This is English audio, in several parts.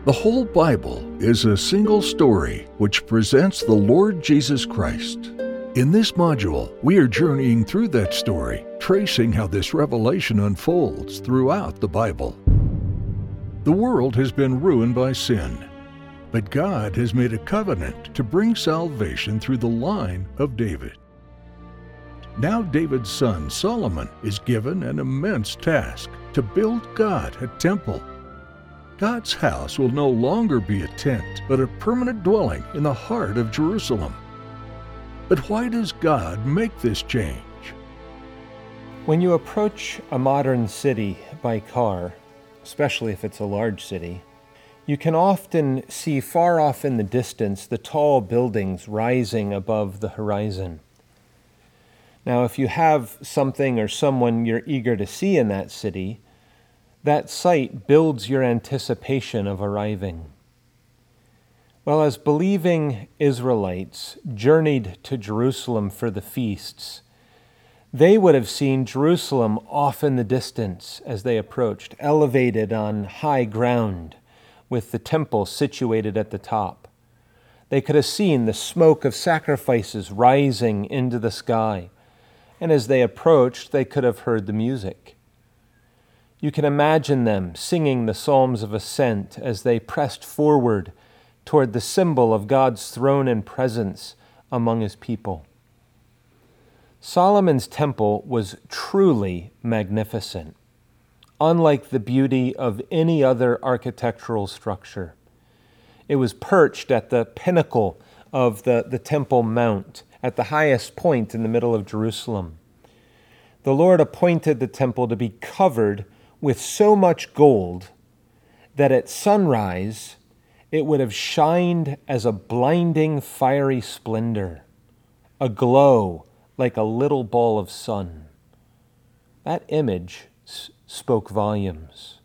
The whole Bible is a single story which presents the Lord Jesus Christ. In this module, we are journeying through that story, tracing how this revelation unfolds throughout the Bible. The world has been ruined by sin, but God has made a covenant to bring salvation through the line of David. Now David's son Solomon is given an immense task to build God a temple. God's house will no longer be a tent, but a permanent dwelling in the heart of Jerusalem. But why does God make this change? When you approach a modern city by car, especially if it's a large city, you can often see far off in the distance the tall buildings rising above the horizon. Now, if you have something or someone you're eager to see in that city, that sight builds your anticipation of arriving. Well, as believing Israelites journeyed to Jerusalem for the feasts, they would have seen Jerusalem off in the distance as they approached, elevated on high ground, with the temple situated at the top. They could have seen the smoke of sacrifices rising into the sky, and as they approached, they could have heard the music. You can imagine them singing the Psalms of Ascent as they pressed forward toward the symbol of God's throne and presence among His people. Solomon's temple was truly magnificent, unlike the beauty of any other architectural structure. It was perched at the pinnacle of the Temple Mount, at the highest point in the middle of Jerusalem. The Lord appointed the temple to be covered with so much gold that at sunrise it would have shined as a blinding fiery splendor, aglow like a little ball of sun. That image spoke volumes.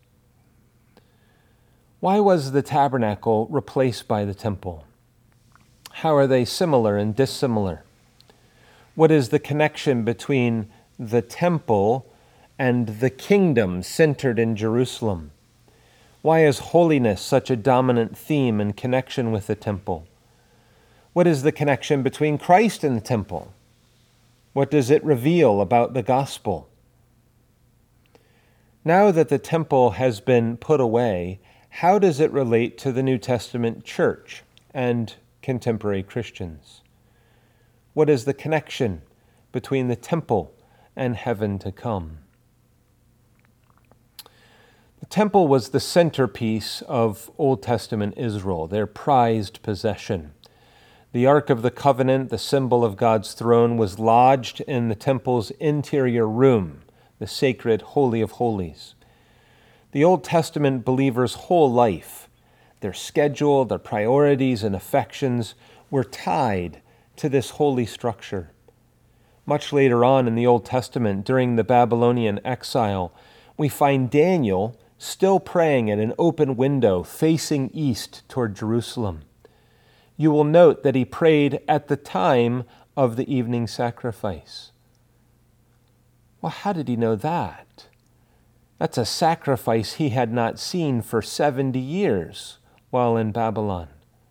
Why was the tabernacle replaced by the temple? How are they similar and dissimilar? What is the connection between the temple and the kingdom centered in Jerusalem? Why is holiness such a dominant theme in connection with the temple? What is the connection between Christ and the temple? What does it reveal about the gospel? Now that the temple has been put away, how does it relate to the New Testament church and contemporary Christians? What is the connection between the temple and heaven to come? The temple was the centerpiece of Old Testament Israel, their prized possession. The Ark of the Covenant, the symbol of God's throne, was lodged in the temple's interior room, the sacred Holy of Holies. The Old Testament believers' whole life, their schedule, their priorities and affections were tied to this holy structure. Much later on in the Old Testament, during the Babylonian exile, we find Daniel still praying at an open window facing east toward Jerusalem. You will note that he prayed at the time of the evening sacrifice. Well, how did he know that? That's a sacrifice he had not seen for 70 years while in Babylon.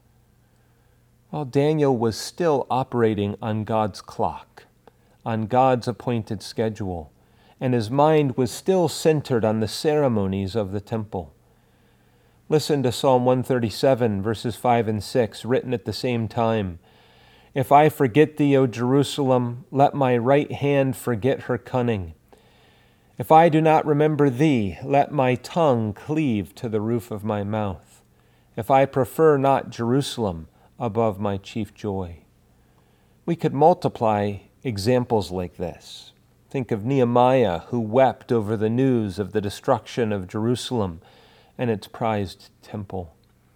Well, Daniel was still operating on God's clock, on God's appointed schedule, and his mind was still centered on the ceremonies of the temple. Listen to Psalm 137, verses 5 and 6, written at the same time. If I forget thee, O Jerusalem, let my right hand forget her cunning. If I do not remember thee, let my tongue cleave to the roof of my mouth. If I prefer not Jerusalem above my chief joy. We could multiply examples like this. Think of Nehemiah, who wept over the news of the destruction of Jerusalem and its prized temple.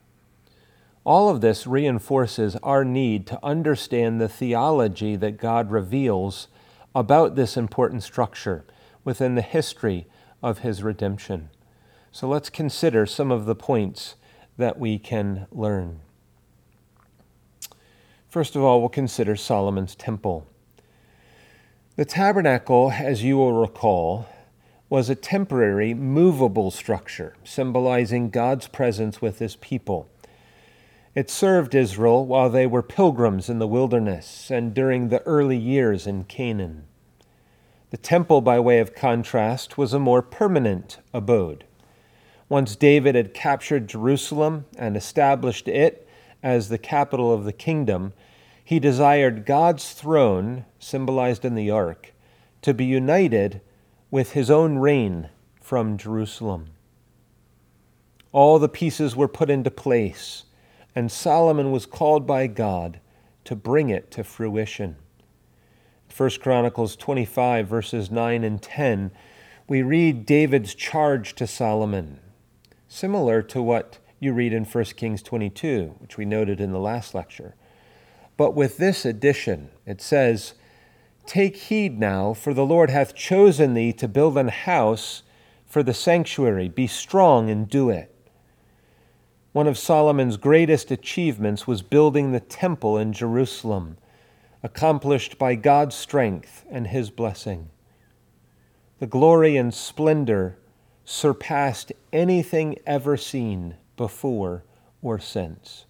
All of this reinforces our need to understand the theology that God reveals about this important structure within the history of His redemption. So let's consider some of the points that we can learn. First of all, we'll consider Solomon's temple. The tabernacle, as you will recall, was a temporary, movable structure, symbolizing God's presence with his people. It served Israel while they were pilgrims in the wilderness and during the early years in Canaan. The temple, by way of contrast, was a more permanent abode. Once David had captured Jerusalem and established it as the capital of the kingdom, he desired God's throne, symbolized in the ark, to be united with his own reign from Jerusalem. All the pieces were put into place, and Solomon was called by God to bring it to fruition. 1 Chronicles 25, verses 9 and 10, we read David's charge to Solomon, similar to what you read in 1 Kings 22, which we noted in the last lecture. But with this addition, it says, "Take heed now, for the Lord hath chosen thee to build an house for the sanctuary. Be strong and do it." One of Solomon's greatest achievements was building the temple in Jerusalem, accomplished by God's strength and his blessing. The glory and splendor surpassed anything ever seen before or since.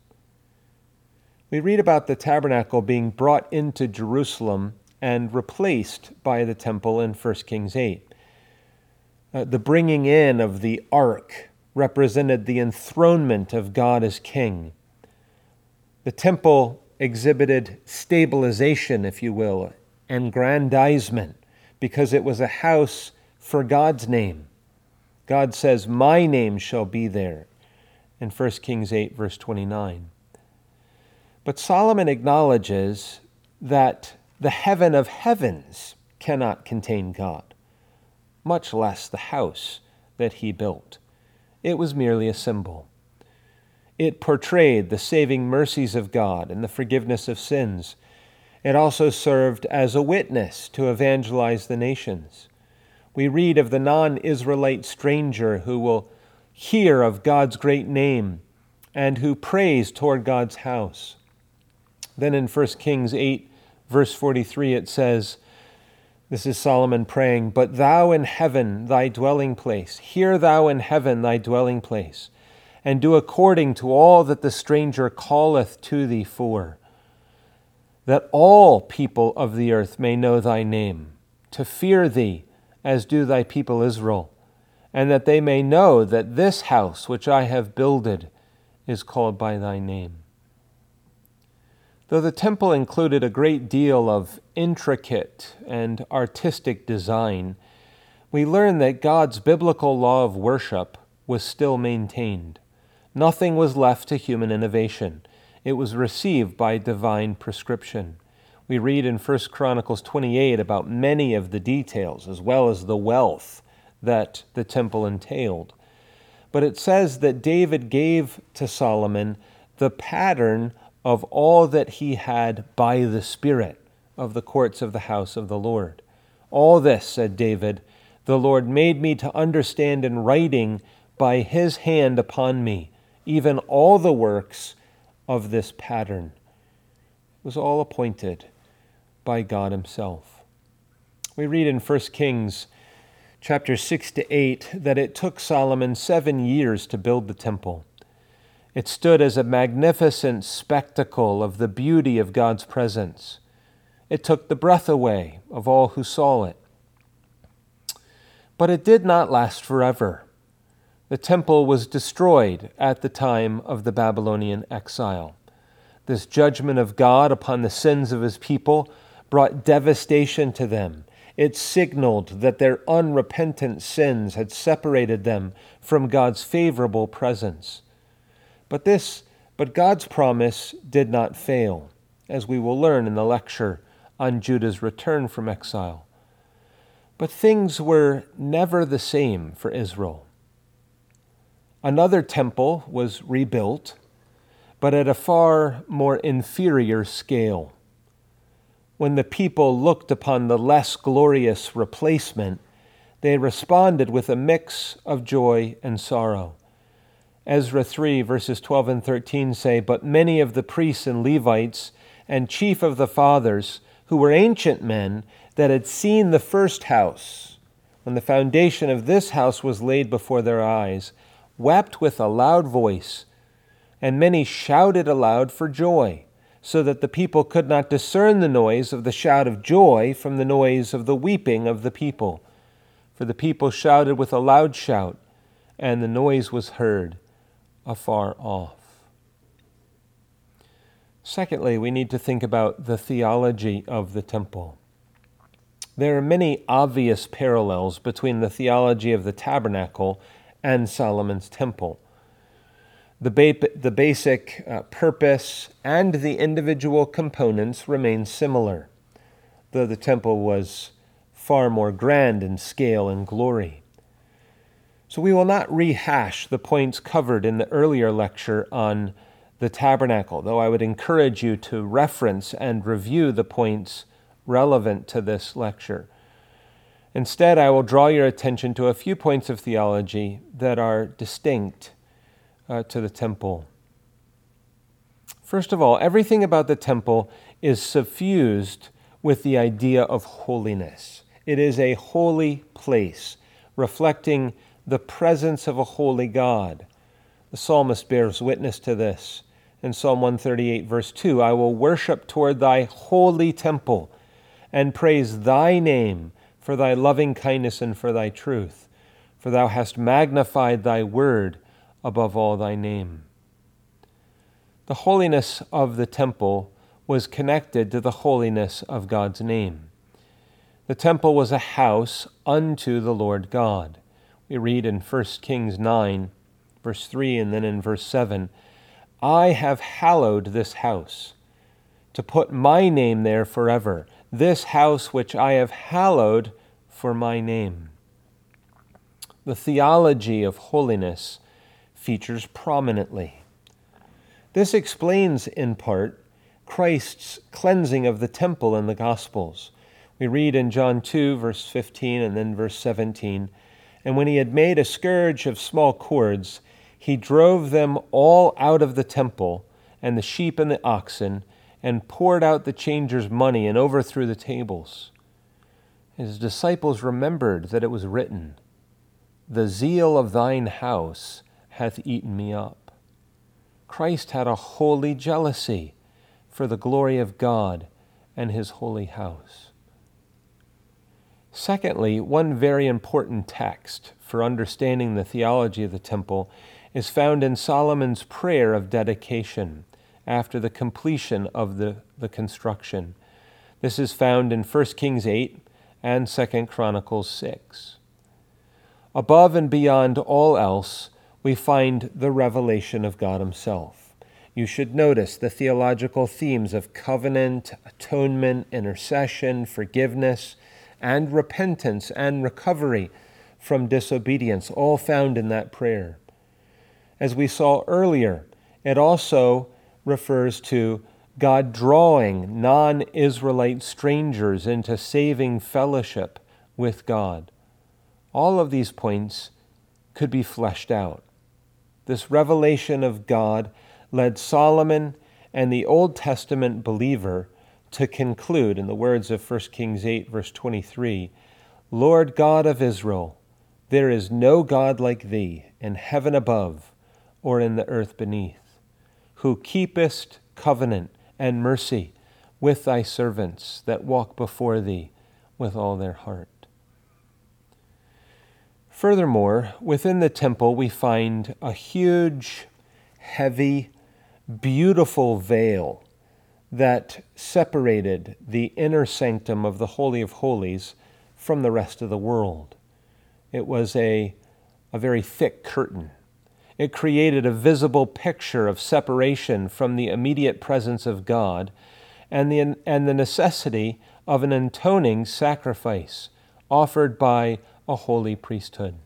We read about the tabernacle being brought into Jerusalem and replaced by the temple in 1 Kings 8. The bringing in of the ark represented the enthronement of God as king. The temple exhibited stabilization, if you will, aggrandizement, because it was a house for God's name. God says, "My name shall be there," in 1 Kings 8, verse 29. But Solomon acknowledges that the heaven of heavens cannot contain God, much less the house that he built. It was merely a symbol. It portrayed the saving mercies of God and the forgiveness of sins. It also served as a witness to evangelize the nations. We read of the non-Israelite stranger who will hear of God's great name and who prays toward God's house. Then in 1 Kings 8, verse 43, it says, this is Solomon praying, "But thou in heaven thy dwelling place, hear thou in heaven thy dwelling place, and do according to all that the stranger calleth to thee for, that all people of the earth may know thy name, to fear thee as do thy people Israel, and that they may know that this house which I have builded is called by thy name." Though the temple included a great deal of intricate and artistic design, we learn that God's biblical law of worship was still maintained. Nothing was left to human innovation. It was received by divine prescription. We read in 1 Chronicles 28 about many of the details, as well as the wealth that the temple entailed. But it says that David gave to Solomon the pattern of all that he had by the Spirit of the courts of the house of the Lord. "All this," said David, "the Lord made me to understand in writing by his hand upon me, even all the works of this pattern." It was all appointed by God himself. We read in 1 Kings chapter 6 to 8 that it took Solomon 7 years to build the temple. It stood as a magnificent spectacle of the beauty of God's presence. It took the breath away of all who saw it. But it did not last forever. The temple was destroyed at the time of the Babylonian exile. This judgment of God upon the sins of his people brought devastation to them. It signaled that their unrepentant sins had separated them from God's favorable presence. But God's promise did not fail, as we will learn in the lecture on Judah's return from exile. But things were never the same for Israel. Another temple was rebuilt, but at a far more inferior scale. When the people looked upon the less glorious replacement, they responded with a mix of joy and sorrow. Ezra 3, verses 12 and 13 say, "But many of the priests and Levites and chief of the fathers, who were ancient men that had seen the first house, when the foundation of this house was laid before their eyes, wept with a loud voice, and many shouted aloud for joy, so that the people could not discern the noise of the shout of joy from the noise of the weeping of the people. For the people shouted with a loud shout, and the noise was heard afar off. Secondly, we need to think about the theology of the temple. There are many obvious parallels between the theology of the tabernacle and Solomon's temple. The basic purpose and the individual components remain similar, though the temple was far more grand in scale and glory. So we will not rehash the points covered in the earlier lecture on the tabernacle, though I would encourage you to reference and review the points relevant to this lecture. Instead, I will draw your attention to a few points of theology that are distinct to the temple. First of all, everything about the temple is suffused with the idea of holiness. It is a holy place, reflecting the presence of a holy God. The psalmist bears witness to this. In Psalm 138, verse 2, I will worship toward thy holy temple and praise thy name for thy loving kindness and for thy truth. For thou hast magnified thy word above all thy name. The holiness of the temple was connected to the holiness of God's name. The temple was a house unto the Lord God. We read in 1 Kings 9, verse 3, and then in verse 7, I have hallowed this house, to put my name there forever, this house which I have hallowed for my name. The theology of holiness features prominently. This explains, in part, Christ's cleansing of the temple in the Gospels. We read in John 2, verse 15, and then verse 17, and when he had made a scourge of small cords, he drove them all out of the temple, and the sheep and the oxen, and poured out the changers' money, and overthrew the tables. His disciples remembered that it was written, the zeal of thine house hath eaten me up. Christ had a holy jealousy for the glory of God and his holy house. Secondly, one very important text for understanding the theology of the temple is found in Solomon's prayer of dedication after the completion of the construction. This is found in 1 Kings 8 and 2 Chronicles 6. Above and beyond all else, we find the revelation of God himself. You should notice the theological themes of covenant, atonement, intercession, forgiveness, and repentance and recovery from disobedience, all found in that prayer. As we saw earlier, it also refers to God drawing non-Israelite strangers into saving fellowship with God. All of these points could be fleshed out. This revelation of God led Solomon and the Old Testament believer to conclude, in the words of 1 Kings 8, verse 23, Lord God of Israel, there is no God like thee in heaven above or in the earth beneath, who keepest covenant and mercy with thy servants that walk before thee with all their heart. Furthermore, within the temple we find a huge, heavy, beautiful veil that separated the inner sanctum of the Holy of Holies from the rest of the world. It was a very thick curtain. It created a visible picture of separation from the immediate presence of God and the necessity of an atoning sacrifice offered by a holy priesthood.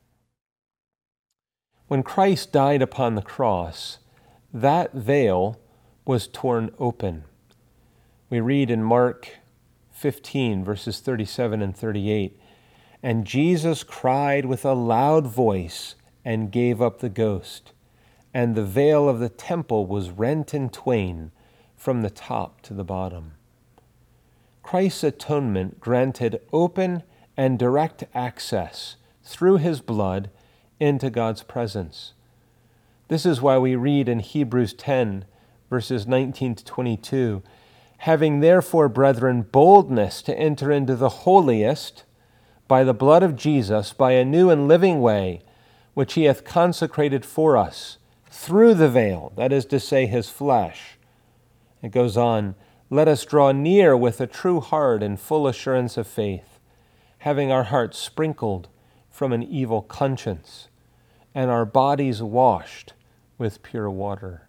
When Christ died upon the cross, that veil was torn open. We read in Mark 15, verses 37 and 38, and Jesus cried with a loud voice and gave up the ghost, and the veil of the temple was rent in twain from the top to the bottom. Christ's atonement granted open and direct access through his blood into God's presence. This is why we read in Hebrews 10, verses 19 to 22, "Having therefore, brethren, boldness to enter into the holiest by the blood of Jesus, by a new and living way, which he hath consecrated for us, through the veil," that is to say, his flesh. It goes on, "Let us draw near with a true heart and full assurance of faith, having our hearts sprinkled from an evil conscience, and our bodies washed with pure water."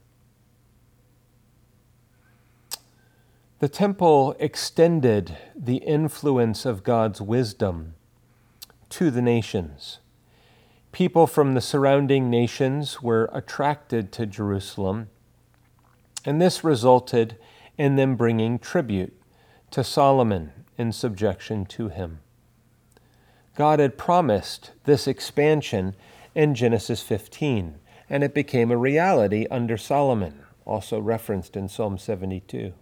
The temple extended the influence of God's wisdom to the nations. People from the surrounding nations were attracted to Jerusalem, and this resulted in them bringing tribute to Solomon in subjection to him. God had promised this expansion in Genesis 15, and it became a reality under Solomon, also referenced in Psalm 72.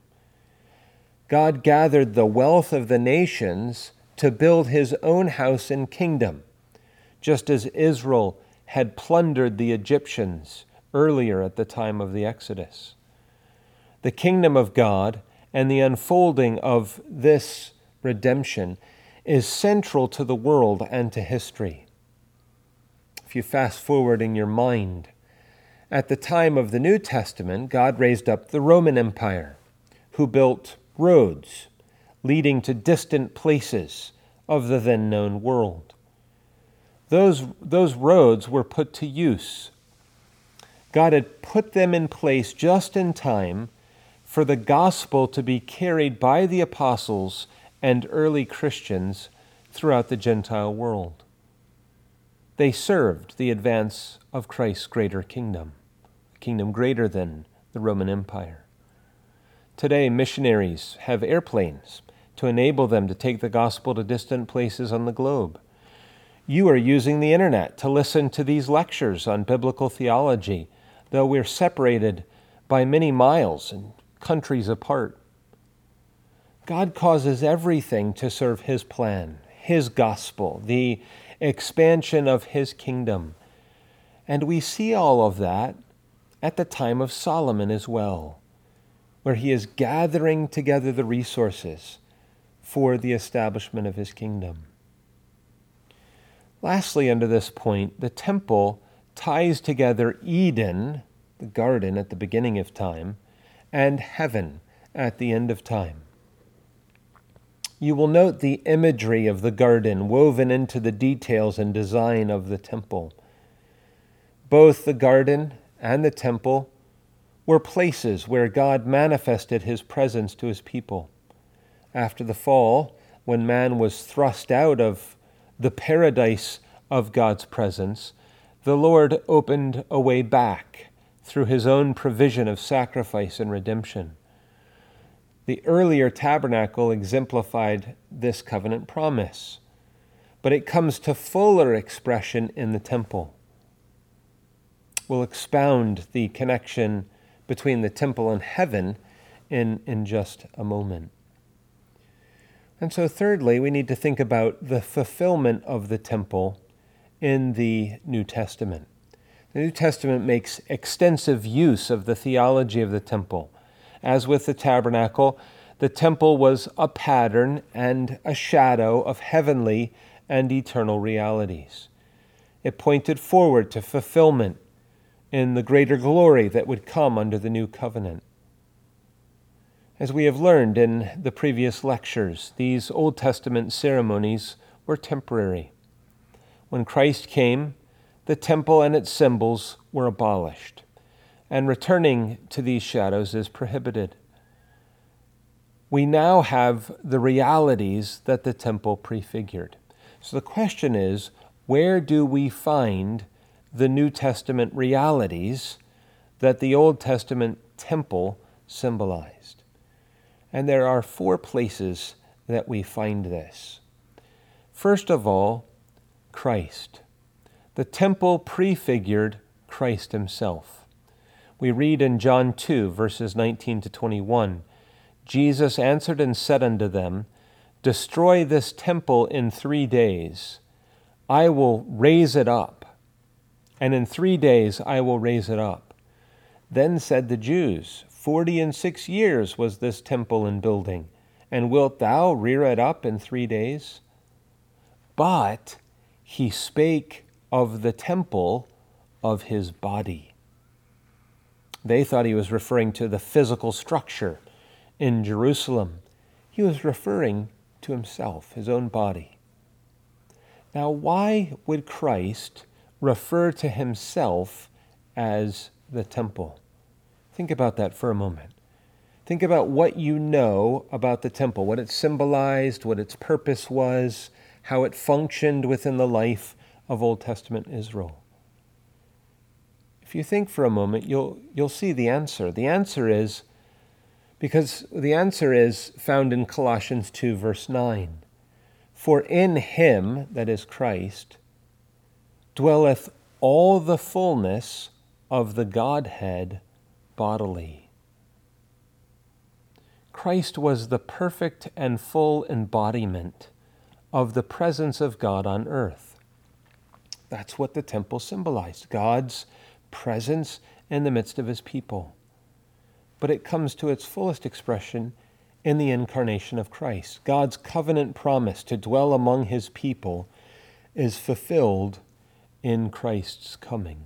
God gathered the wealth of the nations to build his own house and kingdom, just as Israel had plundered the Egyptians earlier at the time of the Exodus. The kingdom of God and the unfolding of this redemption is central to the world and to history. If you fast forward in your mind, at the time of the New Testament, God raised up the Roman Empire, who built roads leading to distant places of the then known world. Those roads were put to use. God had put them in place just in time for the gospel to be carried by the apostles and early Christians throughout the Gentile world. They served the advance of Christ's greater kingdom, a kingdom greater than the Roman Empire. Today, missionaries have airplanes to enable them to take the gospel to distant places on the globe. You are using the internet to listen to these lectures on biblical theology, though we're separated by many miles and countries apart. God causes everything to serve his plan, his gospel, the expansion of his kingdom. And we see all of that at the time of Solomon as well, where he is gathering together the resources for the establishment of his kingdom. Lastly, under this point, the temple ties together Eden, the garden at the beginning of time, and heaven at the end of time. You will note the imagery of the garden woven into the details and design of the temple. Both the garden and the temple were places where God manifested his presence to his people. After the fall, when man was thrust out of the paradise of God's presence, the Lord opened a way back through his own provision of sacrifice and redemption. The earlier tabernacle exemplified this covenant promise, but it comes to fuller expression in the temple. We'll expound the connection between the temple and heaven in just a moment. And so thirdly, we need to think about the fulfillment of the temple in the New Testament. The New Testament makes extensive use of the theology of the temple. As with the tabernacle, the temple was a pattern and a shadow of heavenly and eternal realities. It pointed forward to fulfillment in the greater glory that would come under the new covenant. As we have learned in the previous lectures, these Old Testament ceremonies were temporary. When Christ came, the temple and its symbols were abolished, and returning to these shadows is prohibited. We now have the realities that the temple prefigured. So the question is, where do we find the New Testament realities that the Old Testament temple symbolized? And there are 4 places that we find this. First of all, Christ. The temple prefigured Christ himself. We read in John 2, verses 19 to 21, Jesus answered and said unto them, destroy this temple in 3 days, I will raise it up. And in 3 days I will raise it up. Then said the Jews, 46 years was this temple in building, and wilt thou rear it up in 3 days? But he spake of the temple of his body. They thought he was referring to the physical structure in Jerusalem. He was referring to himself, his own body. Now, why would Christ refer to himself as the temple? Think about that for a moment. Think about what you know about the temple, what it symbolized, what its purpose was, how it functioned within the life of Old Testament Israel. If you think for a moment, you'll see the answer. The answer is found in Colossians 2, verse 9. For in him, that is Christ, dwelleth all the fullness of the Godhead bodily. Christ was the perfect and full embodiment of the presence of God on earth. That's what the temple symbolized, God's presence in the midst of his people. But it comes to its fullest expression in the incarnation of Christ. God's covenant promise to dwell among his people is fulfilled in Christ's coming.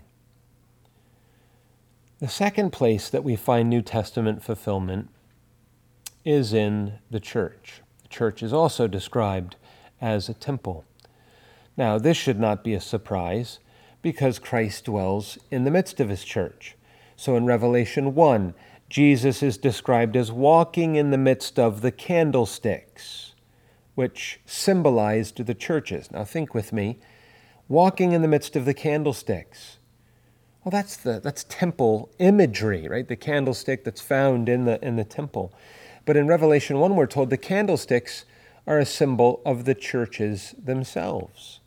The second place that we find New Testament fulfillment is in the church. The church is also described as a temple. Now, this should not be a surprise because Christ dwells in the midst of his church. So in Revelation 1, Jesus is described as walking in the midst of the candlesticks, which symbolized the churches. Now think with me, walking in the midst of the candlesticks. Well, that's temple imagery, right? The candlestick that's found in the temple. But in Revelation 1, we're told the candlesticks are a symbol of the churches themselves.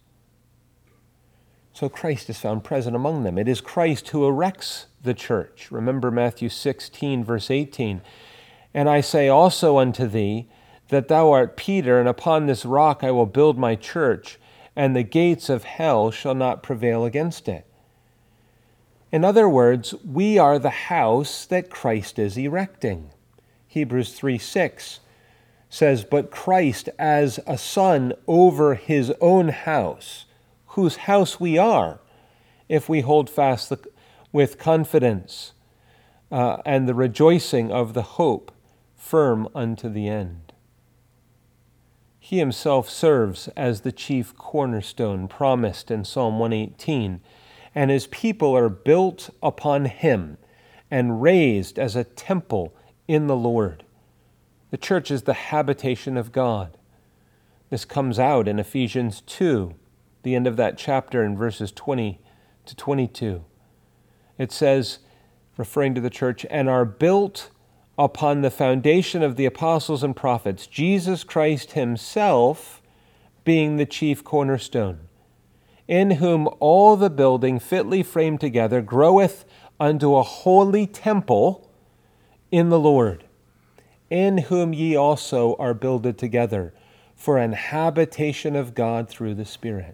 So Christ is found present among them. It is Christ who erects the church. Remember Matthew 16, verse 18. And I say also unto thee, that thou art Peter, and upon this rock I will build my church, and the gates of hell shall not prevail against it. In other words, we are the house that Christ is erecting. Hebrews 3:6 says, but Christ as a son over his own house, whose house we are, if we hold fast with confidence and the rejoicing of the hope firm unto the end. He himself serves as the chief cornerstone promised in Psalm 118, and his people are built upon him and raised as a temple in the Lord. The church is the habitation of God. This comes out in Ephesians 2, the end of that chapter in verses 20 to 22. It says, referring to the church, and are built upon the foundation of the apostles and prophets, Jesus Christ himself being the chief cornerstone, in whom all the building fitly framed together groweth unto a holy temple in the Lord, in whom ye also are builded together for an habitation of God through the Spirit.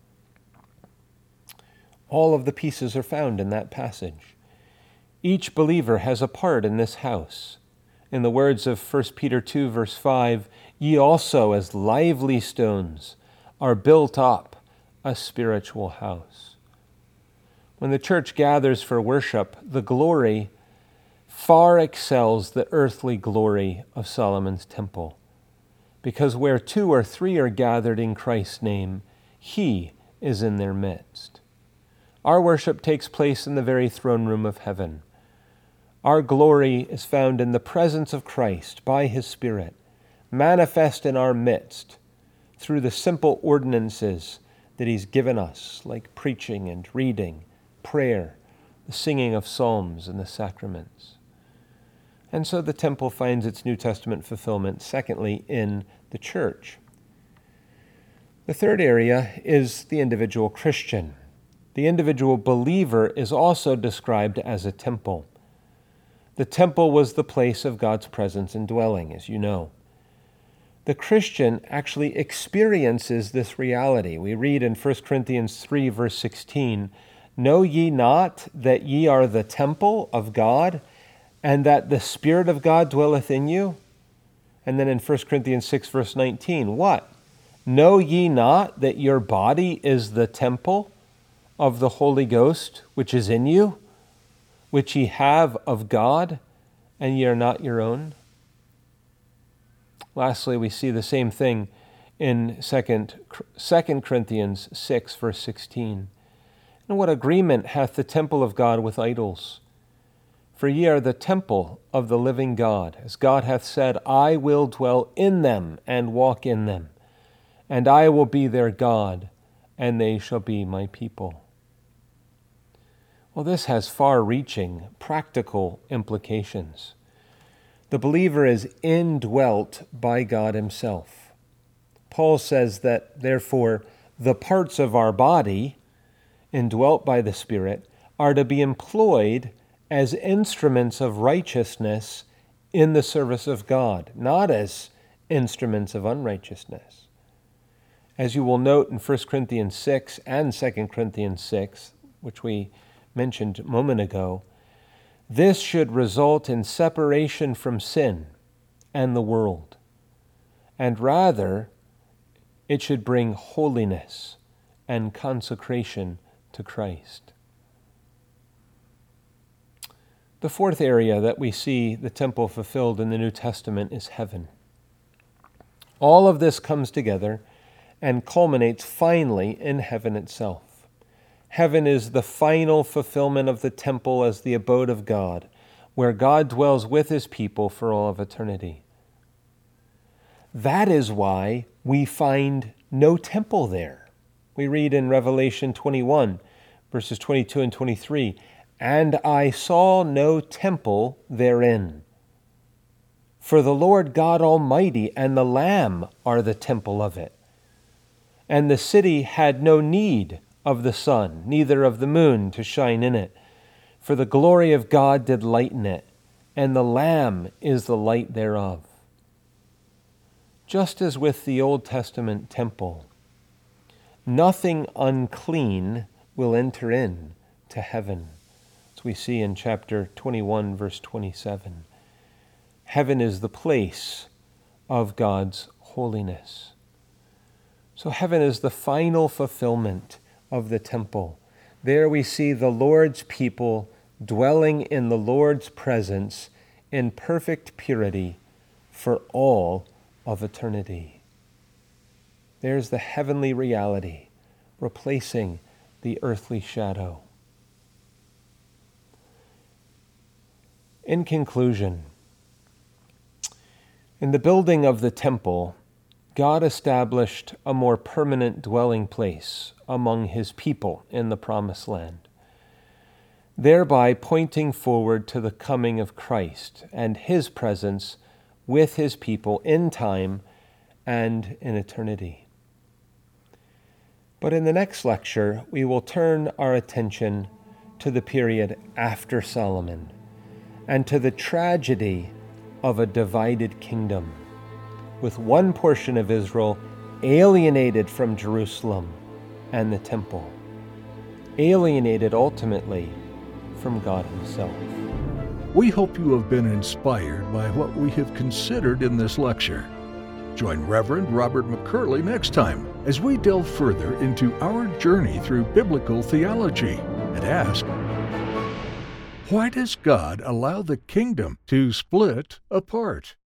All of the pieces are found in that passage. Each believer has a part in this house. In the words of 1 Peter 2, verse 5, ye also as lively stones are built up a spiritual house. When the church gathers for worship, the glory far excels the earthly glory of Solomon's temple, because where 2 or 3 are gathered in Christ's name, he is in their midst. Our worship takes place in the very throne room of heaven. Our glory is found in the presence of Christ by his Spirit, manifest in our midst through the simple ordinances that he's given us, like preaching and reading, prayer, the singing of psalms and the sacraments. And so the temple finds its New Testament fulfillment, secondly, in the church. The third area is the individual Christian. The individual believer is also described as a temple. The temple was the place of God's presence and dwelling, as you know. the Christian actually experiences this reality. We read in 1 Corinthians 3, verse 16, "Know ye not that ye are the temple of God, and that the Spirit of God dwelleth in you?" And then in 1 Corinthians 6, verse 19, what? "Know ye not that your body is the temple of the Holy Ghost, which is in you, which ye have of God, and ye are not your own?" Lastly, we see the same thing in 2 Corinthians 6, verse 16. "And what agreement hath the temple of God with idols? For ye are the temple of the living God. As God hath said, I will dwell in them and walk in them, and I will be their God, and they shall be my people." Well, this has far-reaching practical implications. The believer is indwelt by God himself. Paul says that, therefore, the parts of our body, indwelt by the Spirit, are to be employed as instruments of righteousness in the service of God, not as instruments of unrighteousness. As you will note in 1 Corinthians 6 and 2 Corinthians 6, which we mentioned a moment ago, this should result in separation from sin and the world, and rather it should bring holiness and consecration to Christ. The fourth area that we see the temple fulfilled in the New Testament is heaven. All of this comes together and culminates finally in heaven itself. Heaven is the final fulfillment of the temple as the abode of God, where God dwells with his people for all of eternity. That is why we find no temple there. We read in Revelation 21, verses 22 and 23, "And I saw no temple therein. For the Lord God Almighty and the Lamb are the temple of it. And the city had no need of the sun, neither of the moon to shine in it. For the glory of God did lighten it, and the Lamb is the light thereof." Just as with the Old Testament temple, nothing unclean will enter in to heaven, as we see in chapter 21, verse 27. Heaven is the place of God's holiness. So heaven is the final fulfillment of the temple. There we see the Lord's people dwelling in the Lord's presence in perfect purity for all of eternity. There's the heavenly reality replacing the earthly shadow. In conclusion, in the building of the temple, God established a more permanent dwelling place among his people in the Promised Land, thereby pointing forward to the coming of Christ and his presence with his people in time and in eternity. But in the next lecture, we will turn our attention to the period after Solomon and to the tragedy of a divided kingdom, with one portion of Israel alienated from Jerusalem and the temple, alienated ultimately from God himself. We hope you have been inspired by what we have considered in this lecture. Join Reverend Robert McCurley next time as we delve further into our journey through biblical theology and ask, why does God allow the kingdom to split apart?